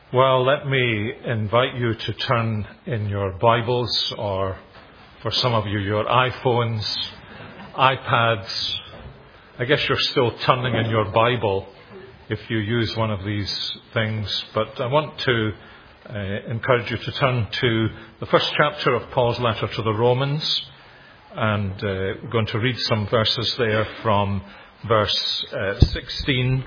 Well, let me invite you to turn in your Bibles, or for some of you, your iPhones, iPads. I guess you're still turning in your Bible if you use one of these things. But I want to encourage you to turn to the first chapter of Paul's letter to the Romans. And we're going to read some verses there from verse 16,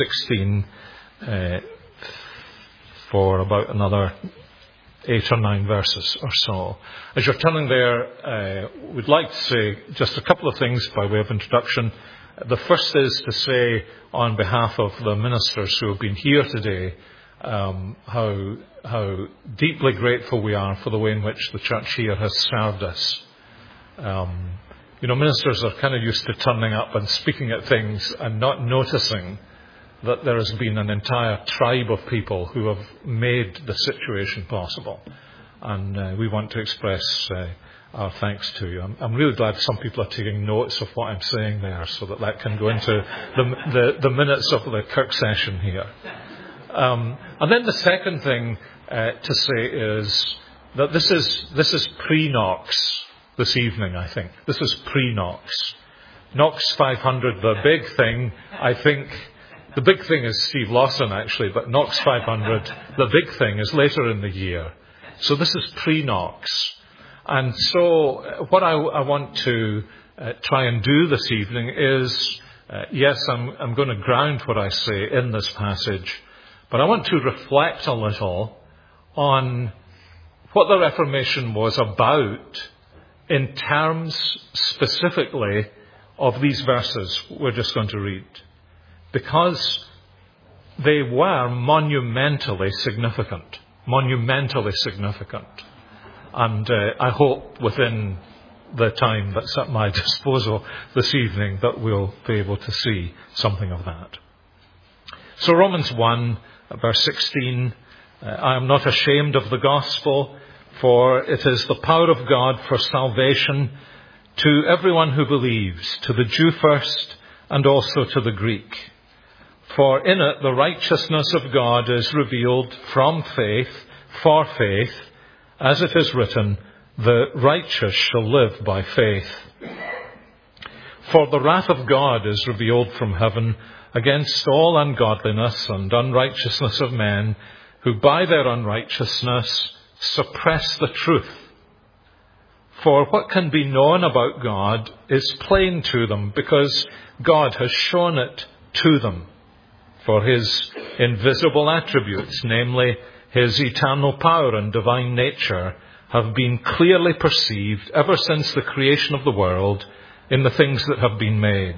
for about another 8 or 9 verses or so. As you're turning there, we'd like to say just a couple of things by way of introduction. The first is to say, on behalf of the ministers who have been here today, how deeply grateful we are for the way in which the church here has served us. Ministers are kind of used to turning up and speaking at things and not noticing that there has been an entire tribe of people who have made the situation possible. And we want to express our thanks to you. I'm really glad some people are taking notes of what I'm saying there so that can go into the minutes of the Kirk session here. And then the second thing to say is that this is pre-Knox this evening, I think. This is pre-Knox. Knox 500, the big thing, I think. The big thing is Steve Lawson, actually, but Knox 500, the big thing is later in the year. So this is pre-Knox. And so what I want to try and do this evening is, yes, I'm going to ground what I say in this passage, but I want to reflect a little on what the Reformation was about in terms specifically of these verses we're just going to read. Because they were monumentally significant. And I hope within the time that's at my disposal this evening that we'll be able to see something of that. So Romans 1, verse 16, I am not ashamed of the gospel, for it is the power of God for salvation to everyone who believes, to the Jew first and also to the Greek. For in it the righteousness of God is revealed from faith, for faith, as it is written, the righteous shall live by faith. For the wrath of God is revealed from heaven against all ungodliness and unrighteousness of men, who by their unrighteousness suppress the truth. For what can be known about God is plain to them, because God has shown it to them. For his invisible attributes, namely his eternal power and divine nature, have been clearly perceived ever since the creation of the world in the things that have been made.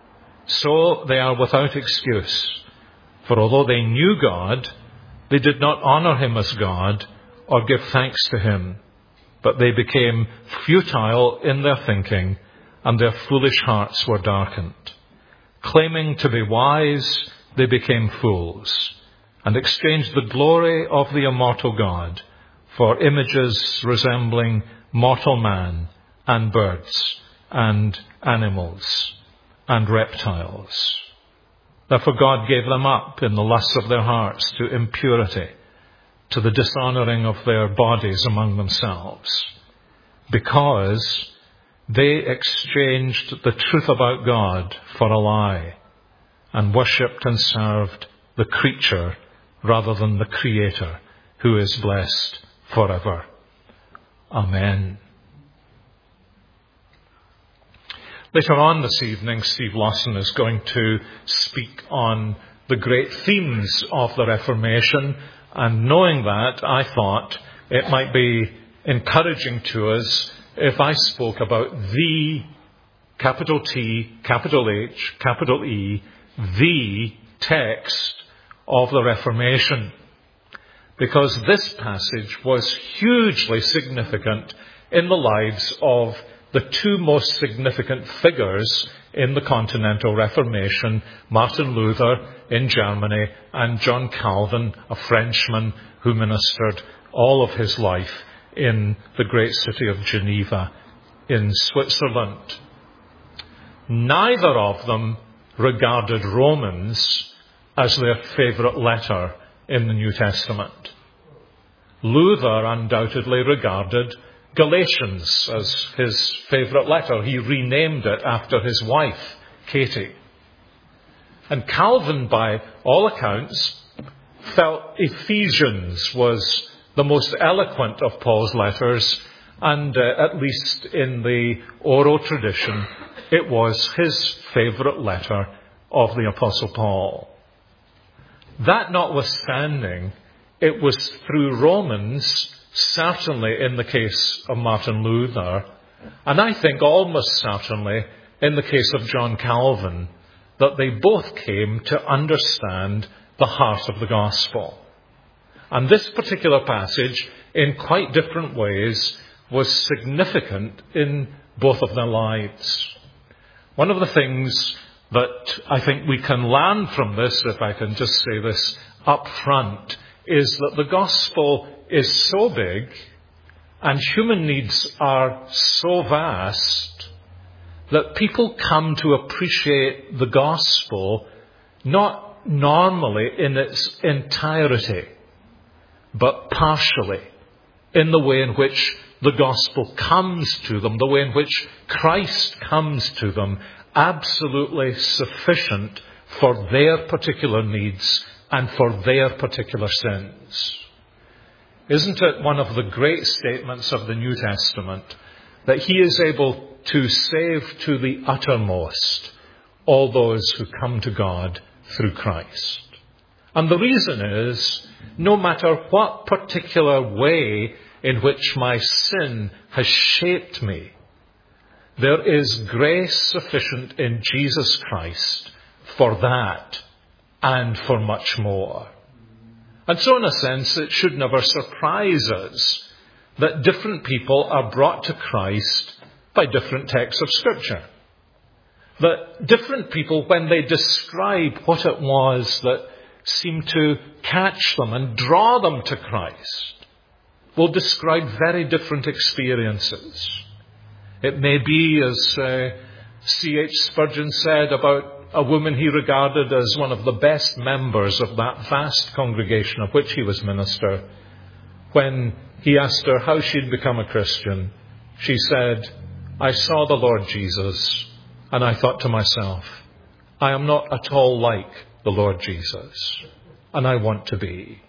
So they are without excuse. For although they knew God, they did not honor him as God or give thanks to him, but they became futile in their thinking, and their foolish hearts were darkened. Claiming to be wise, they became fools, and exchanged the glory of the immortal God for images resembling mortal man, and birds, and animals, and reptiles. Therefore God gave them up in the lusts of their hearts to impurity, to the dishonouring of their bodies among themselves, because they exchanged the truth about God for a lie, and worshipped and served the creature rather than the Creator, who is blessed forever. Amen. Later on this evening, Steve Lawson is going to speak on the great themes of the Reformation, and knowing that, I thought it might be encouraging to us if I spoke about the, capital T, capital H, capital E, the text of the Reformation. Because this passage was hugely significant in the lives of the two most significant figures in the Continental Reformation, Martin Luther in Germany and John Calvin, a Frenchman who ministered all of his life in the great city of Geneva in Switzerland. Neither of them regarded Romans as their favourite letter in the New Testament. Luther undoubtedly regarded Galatians as his favourite letter. He renamed it after his wife, Katie. And Calvin, by all accounts, felt Ephesians was the most eloquent of Paul's letters, and at least in the oral tradition, it was his favourite letter of the Apostle Paul. That notwithstanding, it was through Romans, certainly in the case of Martin Luther, and I think almost certainly in the case of John Calvin, that they both came to understand the heart of the gospel. And this particular passage, in quite different ways, was significant in both of their lives. One of the things that I think we can learn from this, if I can just say this up front, is that the gospel is so big and human needs are so vast that people come to appreciate the gospel not normally in its entirety, but partially, in the way in which the gospel comes to them, the way in which Christ comes to them, absolutely sufficient for their particular needs and for their particular sins. Isn't it one of the great statements of the New Testament that he is able to save to the uttermost all those who come to God through Christ? And the reason is, no matter what particular way in which my sin has shaped me, there is grace sufficient in Jesus Christ for that and for much more. And so in a sense, it should never surprise us that different people are brought to Christ by different texts of Scripture. That different people, when they describe what it was that seemed to catch them and draw them to Christ, will describe very different experiences. It may be, as C.H. Spurgeon said about a woman he regarded as one of the best members of that vast congregation of which he was minister, when he asked her how she'd become a Christian, she said, "I saw the Lord Jesus, and I thought to myself, I am not at all like the Lord Jesus, and I want to be."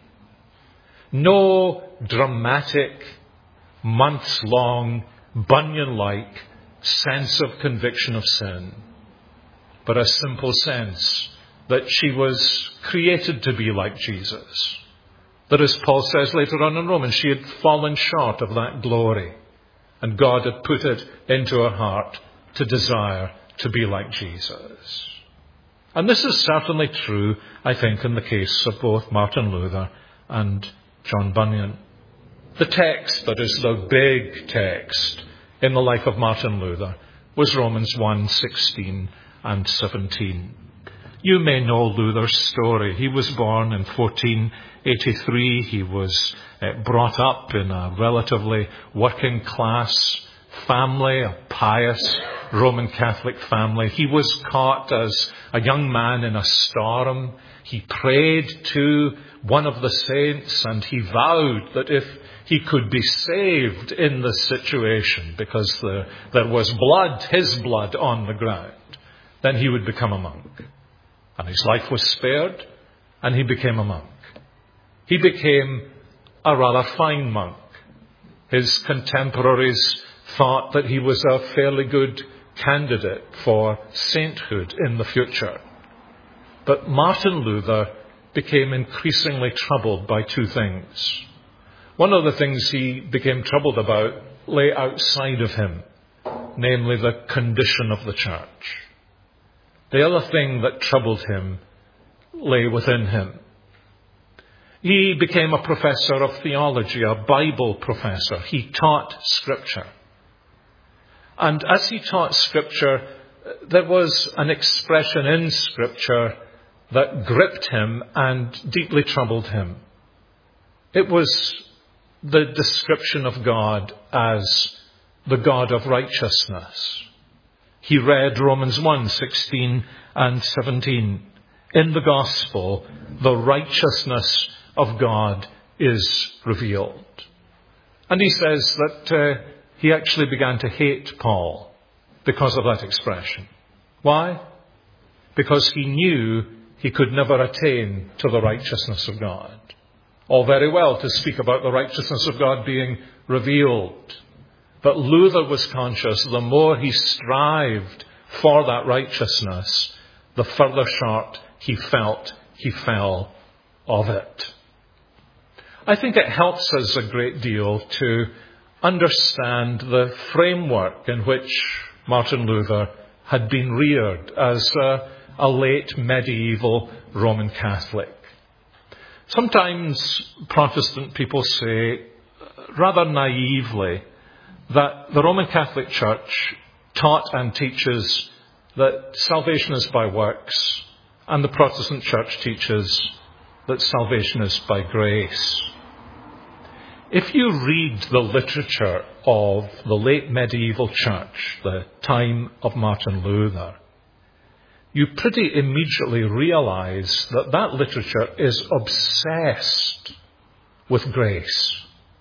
No dramatic, months-long, Bunyan-like sense of conviction of sin, but a simple sense that she was created to be like Jesus. That, as Paul says later on in Romans, she had fallen short of that glory, and God had put it into her heart to desire to be like Jesus. And this is certainly true, I think, in the case of both Martin Luther and John Bunyan. The text that is the big text in the life of Martin Luther was Romans 1:16 and 17. You may know Luther's story. He was born in 1483. He was brought up in a relatively working class family, a pious Roman Catholic family. He was caught as a young man in a storm. He prayed to one of the saints, and he vowed that if he could be saved in this situation, because there was blood, his blood, on the ground, then he would become a monk. And his life was spared, and he became a monk. He became a rather fine monk. His contemporaries thought that he was a fairly good candidate for sainthood in the future. But Martin Luther became increasingly troubled by two things. One of the things he became troubled about lay outside of him, namely the condition of the church. The other thing that troubled him lay within him. He became a professor of theology, a Bible professor. He taught Scripture. And as he taught Scripture, there was an expression in Scripture that gripped him and deeply troubled him. It was the description of God as the God of righteousness. He read Romans 1:16 and 17. In the gospel, the righteousness of God is revealed. And he says that he actually began to hate Paul because of that expression. Why? Because he knew he could never attain to the righteousness of God. All very well to speak about the righteousness of God being revealed. But Luther was conscious the more he strived for that righteousness, the further short he felt he fell of it. I think it helps us a great deal to understand the framework in which Martin Luther had been reared as a late medieval Roman Catholic. Sometimes Protestant people say, rather naively, that the Roman Catholic Church taught and teaches that salvation is by works, and the Protestant Church teaches that salvation is by grace. If you read the literature of the late medieval church, the time of Martin Luther, you pretty immediately realize that that literature is obsessed with grace.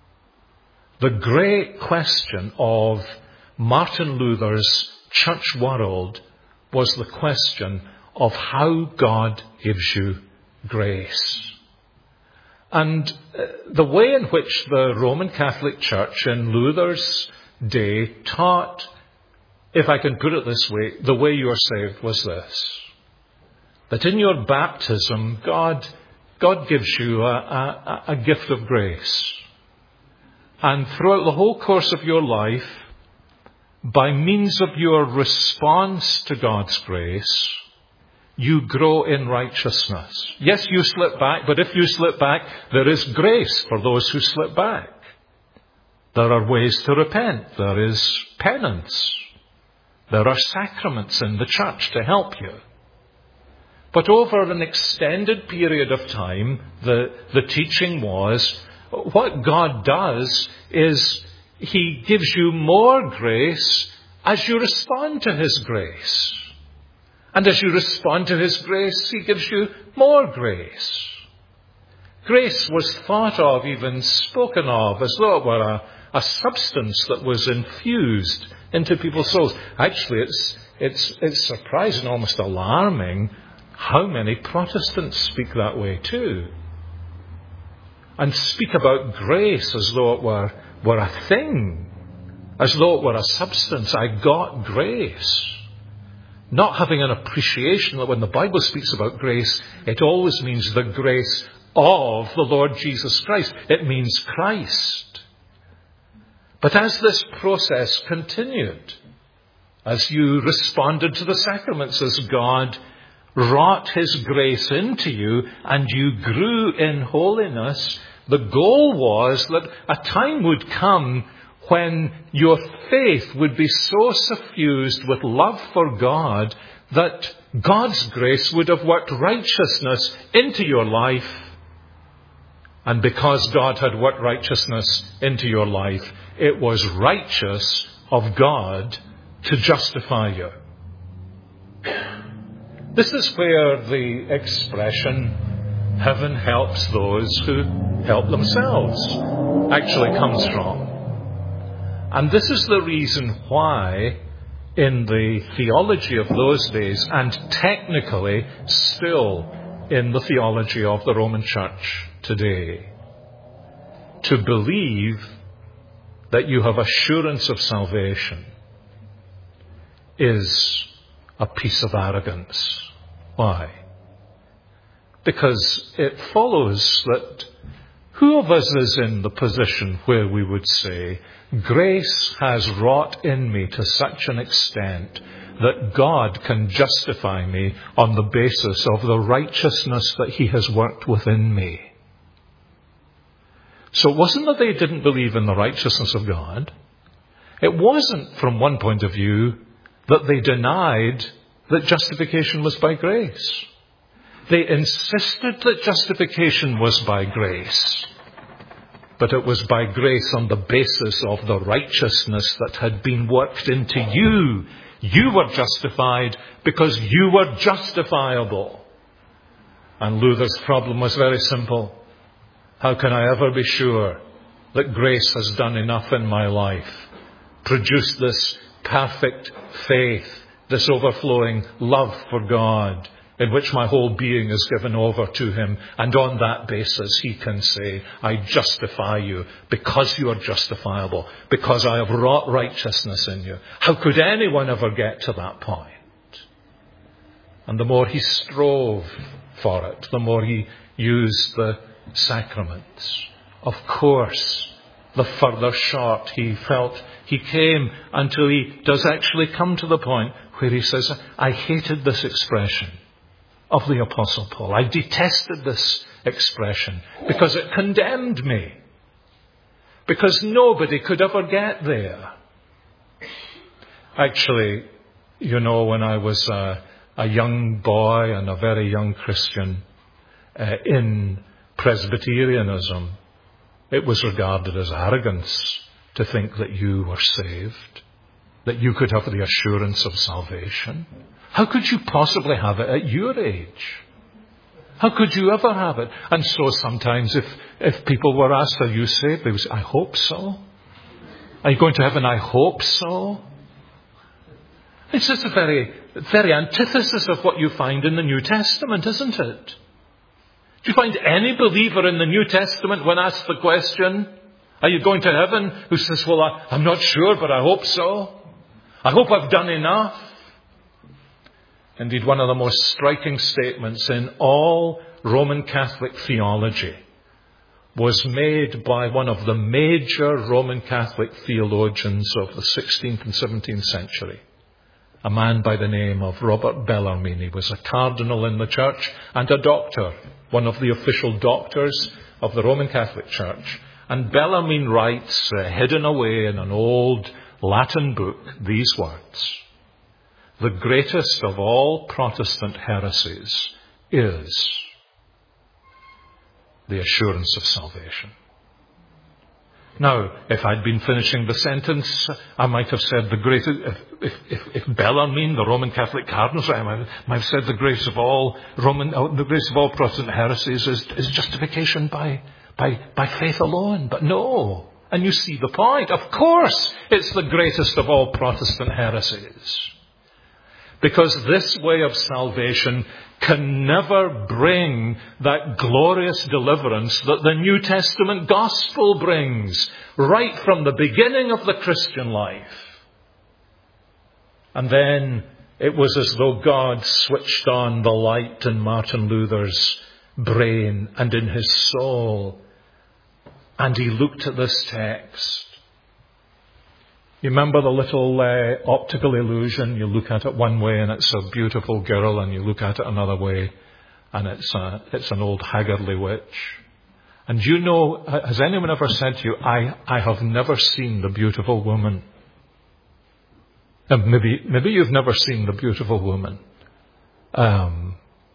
The great question of Martin Luther's church world was the question of how God gives you grace. And the way in which the Roman Catholic Church in Luther's day taught, if I can put it this way, the way you are saved was this: that in your baptism, God gives you a gift of grace. And throughout the whole course of your life, by means of your response to God's grace, you grow in righteousness. Yes, you slip back, but if you slip back, there is grace for those who slip back. There are ways to repent. There is penance. There are sacraments in the church to help you. But over an extended period of time, the teaching was, what God does is he gives you more grace as you respond to his grace. And as you respond to his grace, he gives you more grace. Grace was thought of, even spoken of, as though it were a substance that was infused into people's souls. Actually, it's surprising, almost alarming, how many Protestants speak that way too. And speak about grace as though it were a thing, as though it were a substance. I got grace. Not having an appreciation that when the Bible speaks about grace, it always means the grace of the Lord Jesus Christ. It means Christ. But as this process continued, as you responded to the sacraments, as God wrought his grace into you and you grew in holiness, the goal was that a time would come when your faith would be so suffused with love for God that God's grace would have worked righteousness into your life. And because God had worked righteousness into your life, it was righteous of God to justify you. This is where the expression, heaven helps those who help themselves, actually comes from. And this is the reason why, in the theology of those days, and technically still in the theology of the Roman Church today, to believe that you have assurance of salvation is a piece of arrogance. Why? Because it follows that who of us is in the position where we would say, grace has wrought in me to such an extent that God can justify me on the basis of the righteousness that he has worked within me? So it wasn't that they didn't believe in the righteousness of God. It wasn't, from one point of view, that they denied that justification was by grace. They insisted that justification was by grace. But it was by grace on the basis of the righteousness that had been worked into you. You were justified because you were justifiable. And Luther's problem was very simple. How can I ever be sure that grace has done enough in my life, produced this perfect faith, this overflowing love for God, in which my whole being is given over to him, and on that basis he can say, I justify you because you are justifiable, because I have wrought righteousness in you. How could anyone ever get to that point? And the more he strove for it, the more he used the sacraments. Of course, the further short he felt he came, until he does actually come to the point where he says, I hated this expression of the Apostle Paul. I detested this expression because it condemned me. Because nobody could ever get there. Actually, when I was a young boy and a very young Christian in Presbyterianism, it was regarded as arrogance to think that you were saved, that you could have the assurance of salvation. How could you possibly have it at your age? How could you ever have it? And so sometimes if people were asked, are you saved? They would say, I hope so. Are you going to heaven? I hope so. It's just a very, very antithesis of what you find in the New Testament, isn't it? Do you find any believer in the New Testament, when asked the question, are you going to heaven, who says, well, I'm not sure, but I hope so. I hope I've done enough. Indeed, one of the most striking statements in all Roman Catholic theology was made by one of the major Roman Catholic theologians of the 16th and 17th century, a man by the name of Robert Bellarmine. He was a cardinal in the church and a doctor, one of the official doctors of the Roman Catholic Church. And Bellarmine writes, hidden away in an old Latin book, these words: the greatest of all Protestant heresies is the assurance of salvation. Now, if I'd been finishing the sentence, I might have said the greatest, if Bellarmine, the Roman Catholic cardinal, I might have said the greatest of all Protestant heresies is justification by faith alone. But no. And you see the point. Of course, it's the greatest of all Protestant heresies. Because this way of salvation can never bring that glorious deliverance that the New Testament gospel brings right from the beginning of the Christian life. And then it was as though God switched on the light in Martin Luther's brain and in his soul, and he looked at this text. You remember the little optical illusion? You look at it one way and it's a beautiful girl, and you look at it another way and it's an old haggardly witch. And has anyone ever said to you, I have never seen the beautiful woman? And maybe you've never seen the beautiful woman. Now,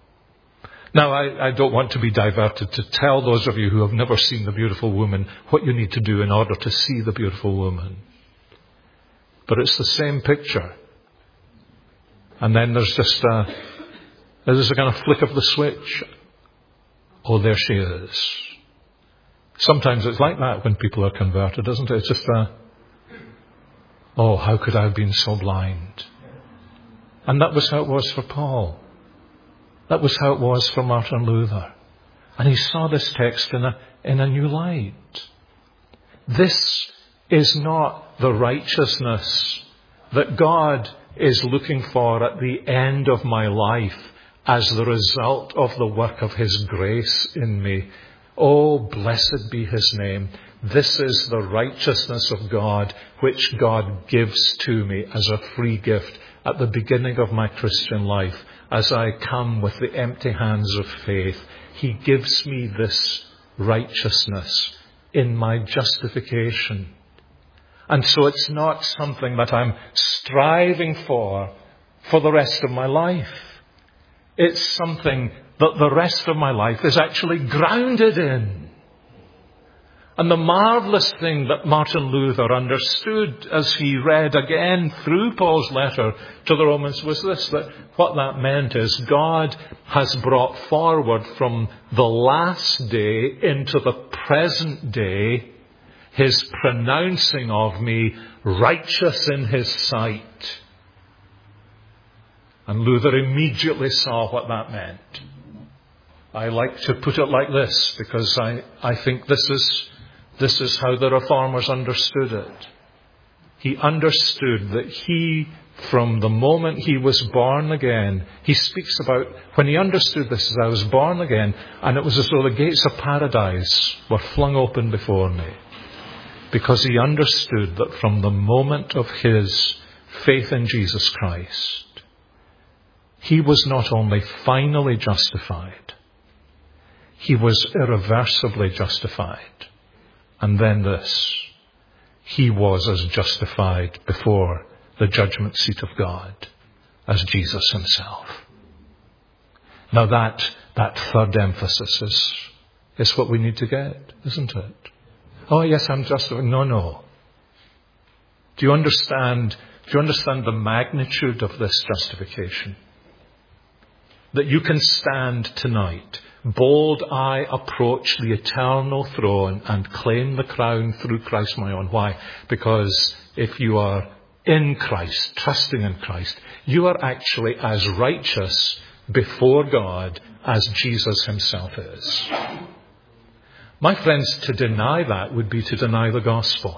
I don't want to be diverted to tell those of you who have never seen the beautiful woman what you need to do in order to see the beautiful woman. But it's the same picture. And then there's just there's a kind of flick of the switch. Oh, there she is. Sometimes it's like that when people are converted, isn't it? It's just oh, how could I have been so blind? And that was how it was for Paul. That was how it was for Martin Luther. And he saw this text in a new light. This is not the righteousness that God is looking for at the end of my life as the result of the work of his grace in me. Oh, blessed be his name. This is the righteousness of God, which God gives to me as a free gift at the beginning of my Christian life. As I come with the empty hands of faith, he gives me this righteousness in my justification. And so it's not something that I'm striving for the rest of my life. It's something that the rest of my life is actually grounded in. And the marvellous thing that Martin Luther understood as he read again through Paul's letter to the Romans was this, that what that meant is God has brought forward from the last day into the present day his pronouncing of me righteous in his sight. And Luther immediately saw what that meant. I like to put it like this because I think this is how the Reformers understood it. He understood that he, from the moment he was born again, he speaks about when he understood this as I was born again, and it was as though the gates of paradise were flung open before me. Because he understood that from the moment of his faith in Jesus Christ, he was not only finally justified, he was irreversibly justified. And then this, he was as justified before the judgment seat of God as Jesus himself. Now that third emphasis is what we need to get, isn't it? Oh yes, I'm justified. No. Do you understand the magnitude of this justification? That you can stand tonight, bold-eyed approach the eternal throne and claim the crown through Christ my own. Why? Because if you are in Christ, trusting in Christ, you are actually as righteous before God as Jesus himself is. My friends, to deny that would be to deny the gospel.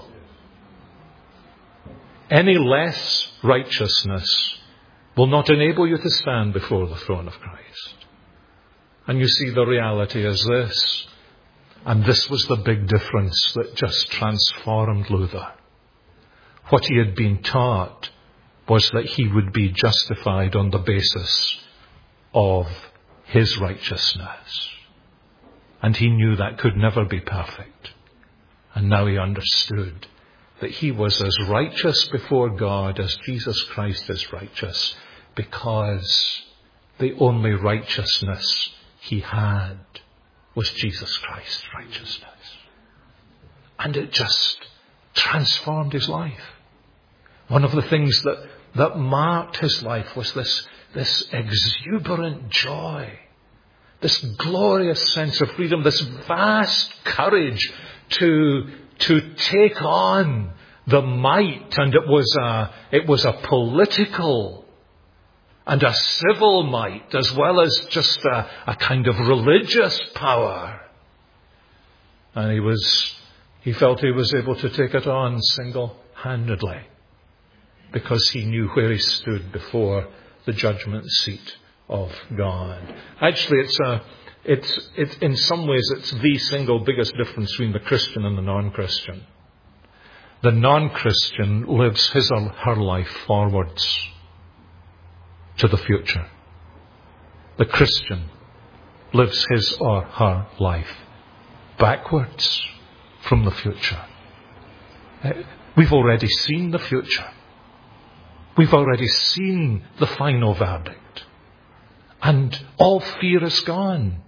Any less righteousness will not enable you to stand before the throne of Christ. And you see, the reality is this, and this was the big difference that just transformed Luther. What he had been taught was that he would be justified on the basis of his righteousness. And he knew that could never be perfect. And now he understood that he was as righteous before God as Jesus Christ is righteous, because the only righteousness he had was Jesus Christ's righteousness. And it just transformed his life. One of the things that marked his life was this exuberant joy, this glorious sense of freedom, this vast courage to take on the might, and it was a political and a civil might, as well as just a kind of religious power. And he felt he was able to take it on single-handedly, because he knew where he stood before the judgment seat of God. Actually, it's in some ways it's the single biggest difference between the Christian and the non-Christian. The non-Christian lives his or her life forwards to the future. The Christian lives his or her life backwards from the future. We've already seen the future. We've already seen the final verdict. And all fear is gone.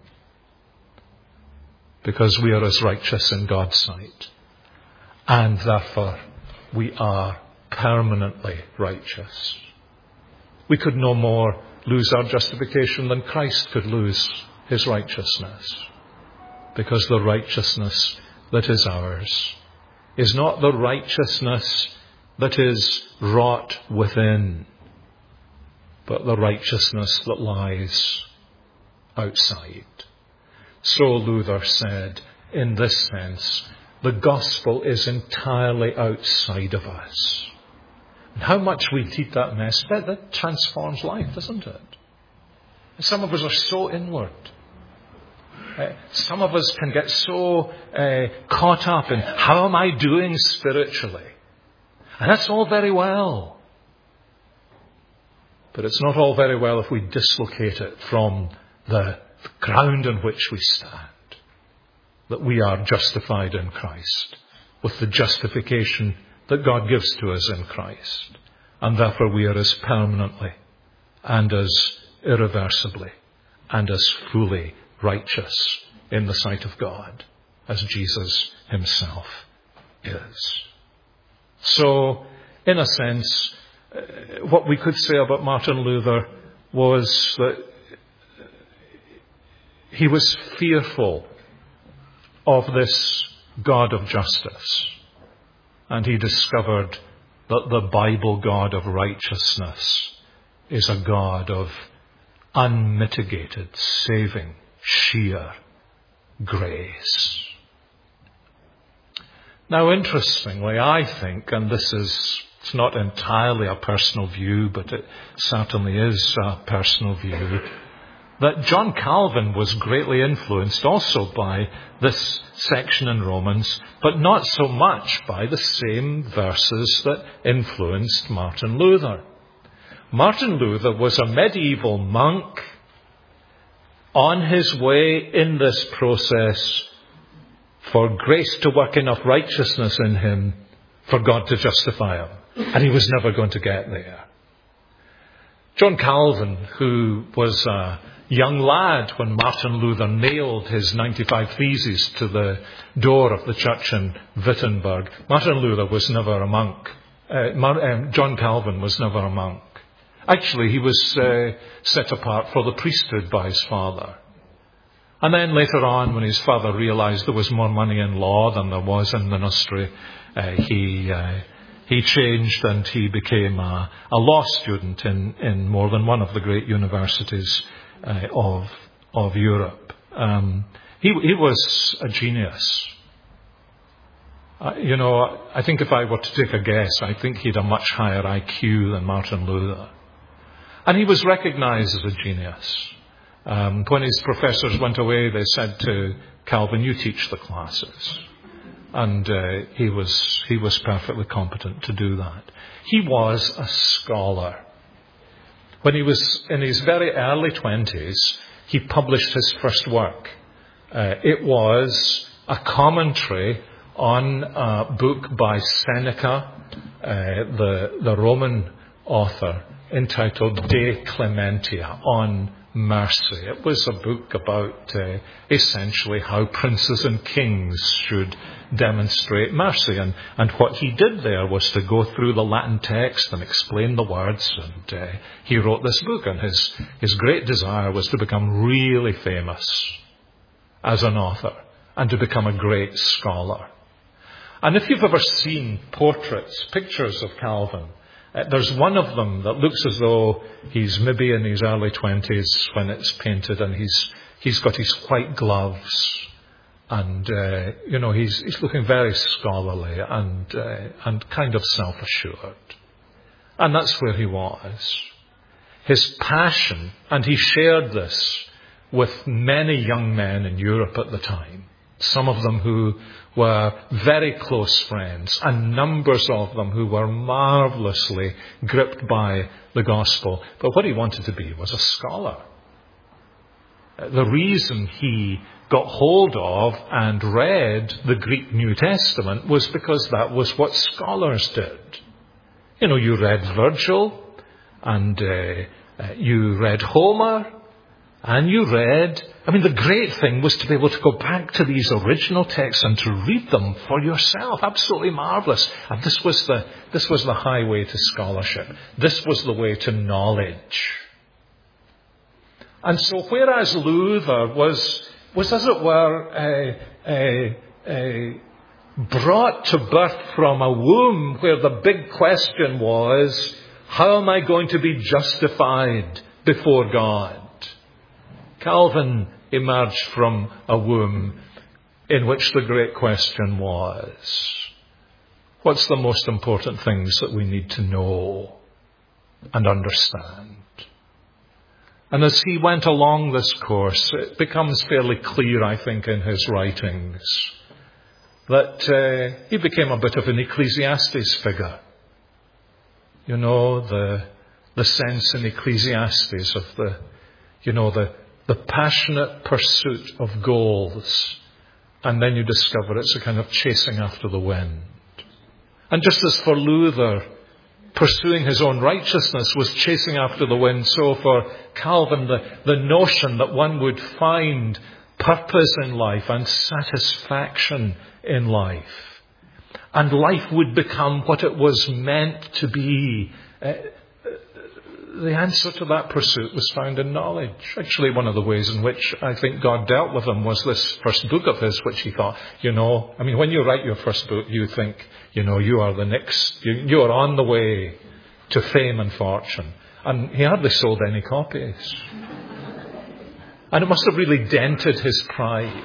Because we are as righteous in God's sight. And therefore, we are permanently righteous. We could no more lose our justification than Christ could lose his righteousness. Because the righteousness that is ours is not the righteousness that is wrought within, but the righteousness that lies outside. So Luther said, in this sense, the gospel is entirely outside of us. And how much we need that message, that transforms life, doesn't it? Some of us are so inward. Some of us can get so caught up in how am I doing spiritually? And that's all very well. But it's not all very well if we dislocate it from the ground on which we stand. That we are justified in Christ, with the justification that God gives to us in Christ. And therefore we are as permanently and as irreversibly and as fully righteous in the sight of God as Jesus himself is. So, in a sense, what we could say about Martin Luther was that he was fearful of this God of justice, and he discovered that the Bible God of righteousness is a God of unmitigated, saving, sheer grace. Now, interestingly, I think, and it's not entirely a personal view, but it certainly is a personal view, that John Calvin was greatly influenced also by this section in Romans, but not so much by the same verses that influenced Martin Luther. Martin Luther was a medieval monk on his way in this process for grace to work enough righteousness in him for God to justify him. And he was never going to get there. John Calvin, who was a young lad when Martin Luther nailed his 95 Theses to the door of the church in Wittenberg, Martin Luther was never a monk. John Calvin was never a monk. Actually, he was set apart for the priesthood by his father. And then later on, when his father realized there was more money in law than there was in ministry, he changed and he became a law student in more than one of the great universities of Europe. He was a genius. I think if I were to take a guess, I think he had a much higher IQ than Martin Luther. And he was recognized as a genius. When his professors went away, they said to Calvin, "You teach the classes." And he was perfectly competent to do that. He was a scholar. When he was in his very early 20s, he published his first work. It was a commentary on a book by Seneca, the Roman author, entitled De Clementia, on mercy. It was a book about essentially how princes and kings should demonstrate mercy. And what he did there was to go through the Latin text and explain the words. And he wrote this book. And his great desire was to become really famous as an author and to become a great scholar. And if you've ever seen pictures of Calvin, there's one of them that looks as though he's maybe in his early 20s when it's painted, and he's got his white gloves, and he's looking very scholarly and kind of self-assured. And that's where he was. His passion, and he shared this with many young men in Europe at the time, some of them who were very close friends, and numbers of them who were marvelously gripped by the gospel. But what he wanted to be was a scholar. The reason he got hold of and read the Greek New Testament was because that was what scholars did. You read Virgil, and you read Homer, and you read... the great thing was to be able to go back to these original texts and to read them for yourself. Absolutely marvelous. And this was the highway to scholarship. This was the way to knowledge. And so whereas Luther was as it were, brought to birth from a womb where the big question was, how am I going to be justified before God? Calvin emerged from a womb in which the great question was, what's the most important things that we need to know and understand? And as he went along this course, it becomes fairly clear, I think, in his writings, that he became a bit of an Ecclesiastes figure. The sense in Ecclesiastes of the passionate pursuit of goals, and then you discover it's a kind of chasing after the wind. And just as for Luther, pursuing his own righteousness was chasing after the wind, so for Calvin, the notion that one would find purpose in life and satisfaction in life. And life would become what it was meant to be. The answer to that pursuit was found in knowledge. Actually, one of the ways in which I think God dealt with him was this first book of his, which he thought, when you write your first book, you think, you are the next, you are on the way to fame and fortune. And he hardly sold any copies. And it must have really dented his pride.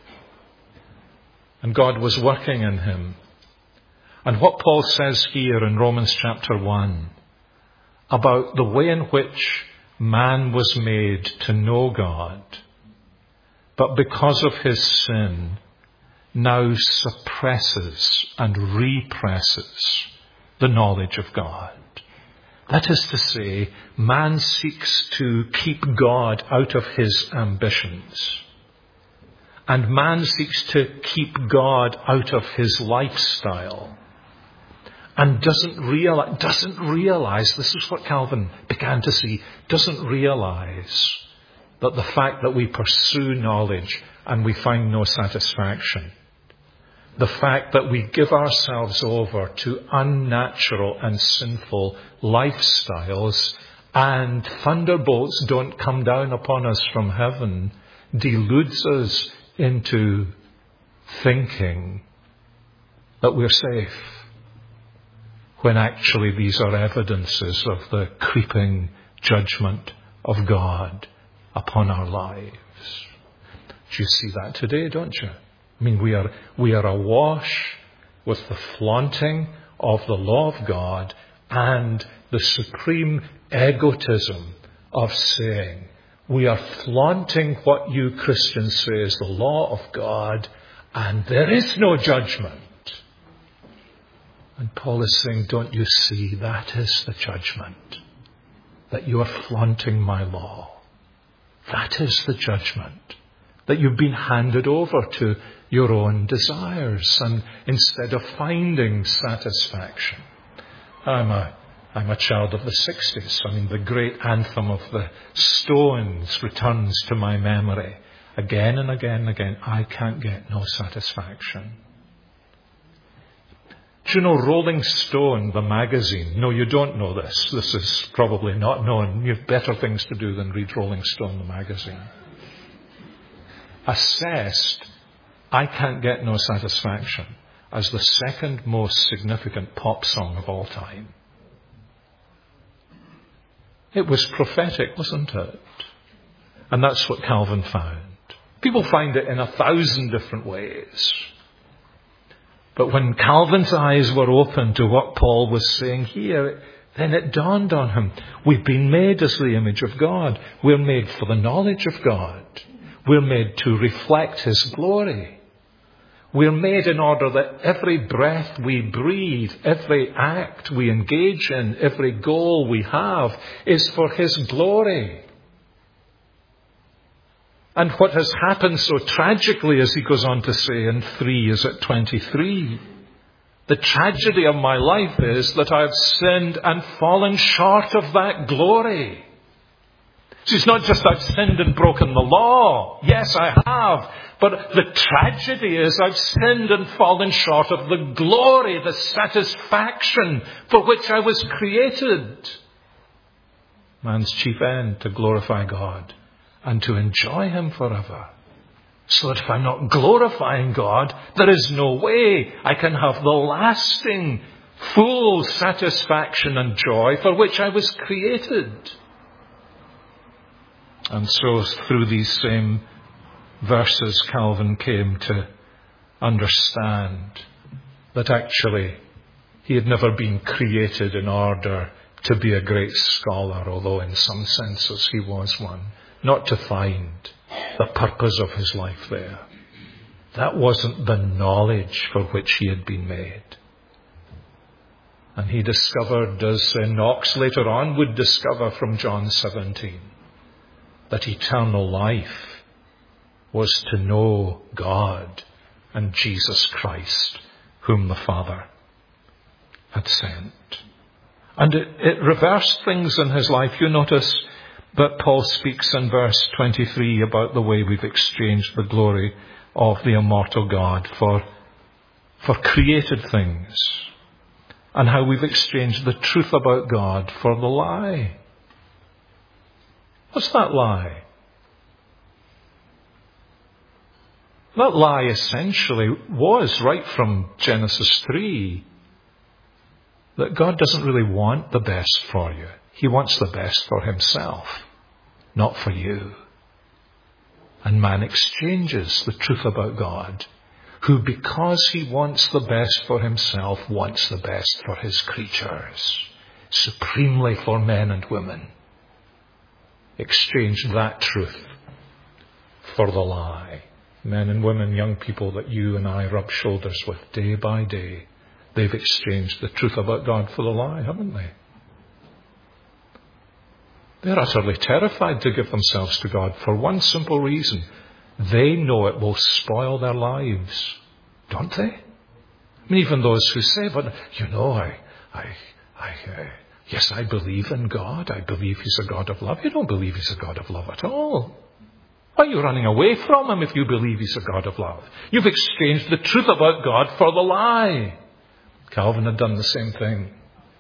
And God was working in him. And what Paul says here in Romans chapter 1, about the way in which man was made to know God, but because of his sin, now suppresses and represses the knowledge of God. That is to say, man seeks to keep God out of his ambitions. And man seeks to keep God out of his lifestyle. And doesn't realize, this is what Calvin began to see, doesn't realize that the fact that we pursue knowledge and we find no satisfaction, the fact that we give ourselves over to unnatural and sinful lifestyles and thunderbolts don't come down upon us from heaven, deludes us into thinking that we're safe, when actually these are evidences of the creeping judgment of God upon our lives. Do you see that today, don't you? We are awash with the flaunting of the law of God and the supreme egotism of saying, we are flaunting what you Christians say is the law of God, and there is no judgment. And Paul is saying, don't you see, that is the judgment. That you are flaunting my law. That is the judgment. That you've been handed over to your own desires, and instead of finding satisfaction. I'm a child of the 60s. The great anthem of the Stones returns to my memory. Again and again and again, I can't get no satisfaction. Do you know Rolling Stone, the magazine? No, you don't know this. This is probably not known. You have better things to do than read Rolling Stone, the magazine. Assessed, I Can't Get No Satisfaction as the second most significant pop song of all time. It was prophetic, wasn't it? And that's what Calvin found. People find it in 1,000 different ways. But when Calvin's eyes were open to what Paul was saying here, then it dawned on him. We've been made as the image of God. We're made for the knowledge of God. We're made to reflect his glory. We're made in order that every breath we breathe, every act we engage in, every goal we have is for his glory. And what has happened so tragically, as he goes on to say in 23, the tragedy of my life is that I have sinned and fallen short of that glory. So it's not just I've sinned and broken the law. Yes, I have. But the tragedy is I've sinned and fallen short of the glory, the satisfaction for which I was created. Man's chief end, to glorify God and to enjoy him forever. So that if I'm not glorifying God, there is no way I can have the lasting, full satisfaction and joy for which I was created. And so through these same verses, Calvin came to understand that actually he had never been created in order to be a great scholar, although in some senses he was one, not to find the purpose of his life there. That wasn't the knowledge for which he had been made. And he discovered, as Knox later on would discover from John 17, that eternal life was to know God and Jesus Christ, whom the Father had sent. And it reversed things in his life. You notice But Paul speaks in verse 23 about the way we've exchanged the glory of the immortal God for created things, and how we've exchanged the truth about God for the lie. What's that lie? That lie essentially was, right from Genesis 3, that God doesn't really want the best for you. He wants the best for himself, not for you. And man exchanges the truth about God, who, because he wants the best for himself, wants the best for his creatures, supremely for men and women. Exchange that truth for the lie. Men and women, young people that you and I rub shoulders with day by day, they've exchanged the truth about God for the lie, haven't they? They're utterly terrified to give themselves to God for one simple reason. They know it will spoil their lives, don't they? I mean, even those who say, but yes, I believe in God. I believe he's a God of love. You don't believe he's a God of love at all. Why are you running away from him if you believe he's a God of love? You've exchanged the truth about God for the lie. Calvin had done the same thing.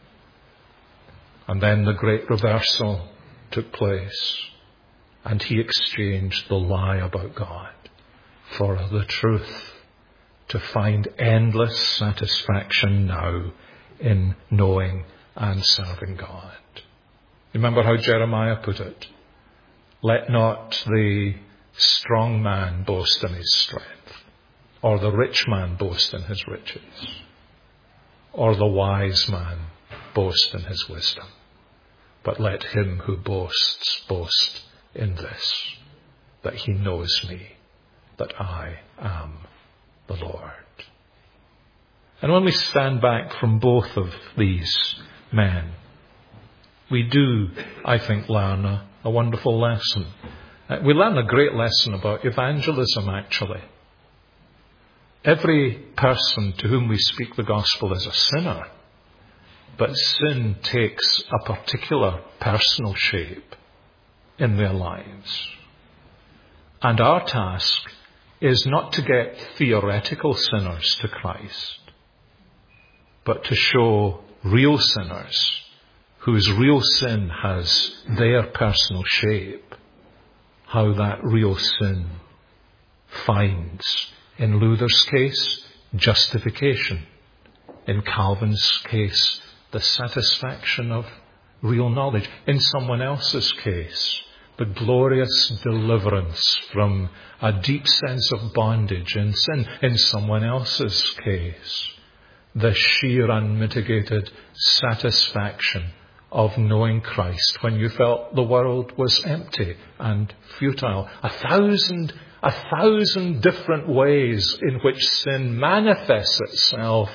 And then the great reversal took place. And he exchanged the lie about God for the truth, to find endless satisfaction now in knowing and serving God. Remember how Jeremiah put it? Let not the strong man boast in his strength, or the rich man boast in his riches, or the wise man boast in his wisdom. But let him who boasts boast in this, that he knows me, that I am the Lord. And when we stand back from both of these men, we do, I think, learn a wonderful lesson. We learn a great lesson about evangelism, actually. Every person to whom we speak the gospel is a sinner, but sin takes a particular personal shape in their lives. And our task is not to get theoretical sinners to Christ, but to show real sinners whose real sin has their personal shape, how that real sin finds, in Luther's case, justification. In Calvin's case, the satisfaction of real knowledge. In someone else's case, the glorious deliverance from a deep sense of bondage and sin. In someone else's case, the sheer unmitigated satisfaction of knowing Christ when you felt the world was empty and futile. A thousand different ways in which sin manifests itself,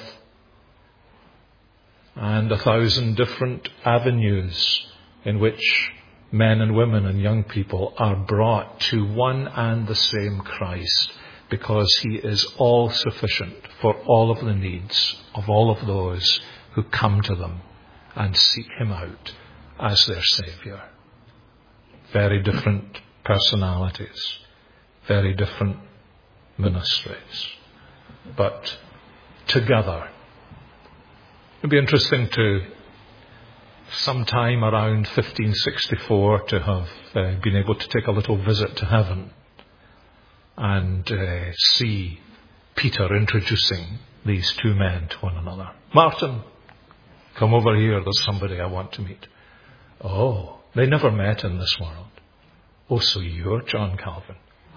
and 1,000 different avenues in which men and women and young people are brought to one and the same Christ, because he is all sufficient for all of the needs of all of those who come to them and seek him out as their Saviour. Very different personalities, very different ministries, but together. It'd be interesting to, sometime around 1564, to have been able to take a little visit to heaven and see Peter introducing these two men to one another. Martin, come over here, there's somebody I want to meet. Oh, they never met in this world. Oh, so you're John Calvin.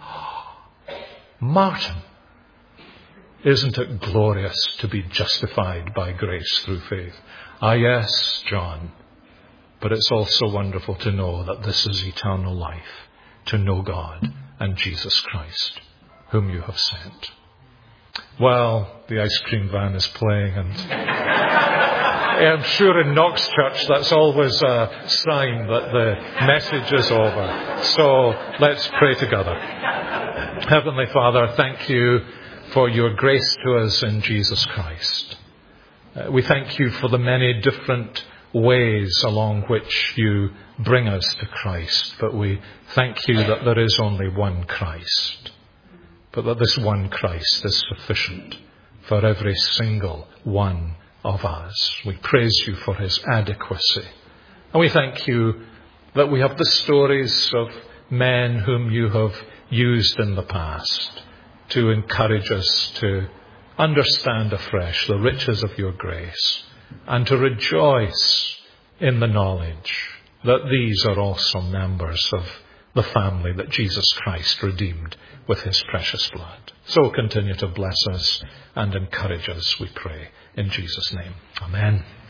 Martin, isn't it glorious to be justified by grace through faith? Ah, yes, John. But it's also wonderful to know that this is eternal life, to know God and Jesus Christ, whom you have sent. Well, the ice cream van is playing, and I'm sure in Knox Church that's always a sign that the message is over. So let's pray together. Heavenly Father, thank you for your grace to us in Jesus Christ. We thank you for the many different ways along which you bring us to Christ. But we thank you that there is only one Christ, but that this one Christ is sufficient for every single one of us. We praise you for his adequacy. And we thank you that we have the stories of men whom you have used in the past to encourage us to understand afresh the riches of your grace and to rejoice in the knowledge that these are also members of the family that Jesus Christ redeemed with his precious blood. So continue to bless us and encourage us, we pray, in Jesus' name. Amen.